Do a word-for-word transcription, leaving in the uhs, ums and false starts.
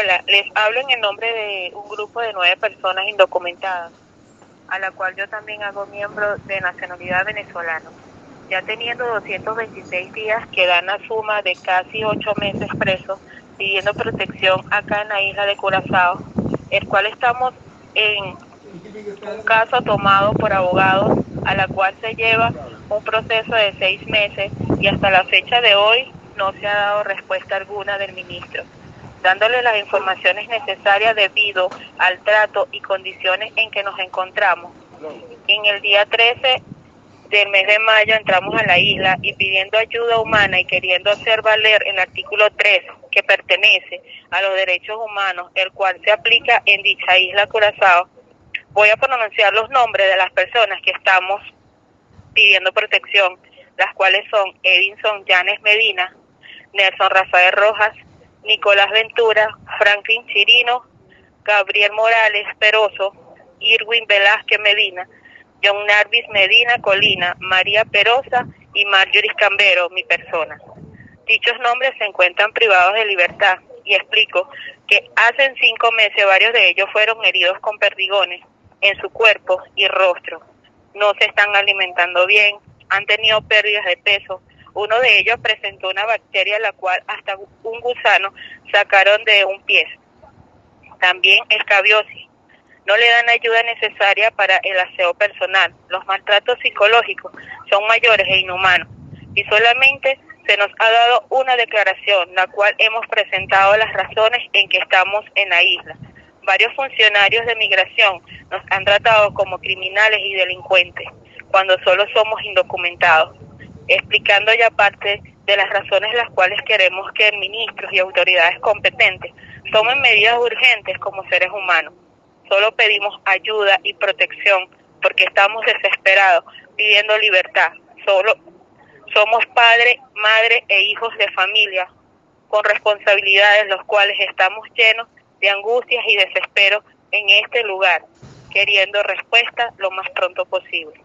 Hola, les hablo en el nombre de un grupo de nueve personas indocumentadas, a la cual yo también hago miembro de nacionalidad venezolana. Ya teniendo doscientos veintiséis días que dan la suma de casi ocho meses presos, pidiendo protección acá en la isla de Curazao, el cual estamos en un caso tomado por abogados, a la cual se lleva un proceso de seis meses y hasta la fecha de hoy no se ha dado respuesta alguna del ministro, dándole las informaciones necesarias debido al trato y condiciones en que nos encontramos. En el día trece del mes de mayo entramos a la isla y pidiendo ayuda humana y queriendo hacer valer el artículo tres, que pertenece a los derechos humanos, el cual se aplica en dicha isla Curazao. Voy a pronunciar los nombres de las personas que estamos pidiendo protección, las cuales son Edinson Llanes Medina, Nelson Rafael Rojas, Nicolás Ventura, Franklin Chirino, Gabriel Morales Peroso, Irwin Velázquez Medina, John Narvis Medina Colina, María Perosa y Marjorie Cambero, mi persona. Dichos nombres se encuentran privados de libertad y explico que hace cinco meses varios de ellos fueron heridos con perdigones en su cuerpo y rostro. No se están alimentando bien, han tenido pérdidas de peso. Uno de ellos presentó una bacteria la cual hasta un gusano sacaron de un pie. También escabiosis. No le dan ayuda necesaria para el aseo personal. Los maltratos psicológicos son mayores e inhumanos. Y solamente se nos ha dado una declaración, la cual hemos presentado las razones en que estamos en la isla. Varios funcionarios de migración nos han tratado como criminales y delincuentes, cuando solo somos indocumentados, explicando ya parte de las razones las cuales queremos que ministros y autoridades competentes tomen medidas urgentes como seres humanos. Solo pedimos ayuda y protección porque estamos desesperados pidiendo libertad. Solo somos padre, madre e hijos de familia con responsabilidades, los cuales estamos llenos de angustias y desespero en este lugar, queriendo respuesta lo más pronto posible.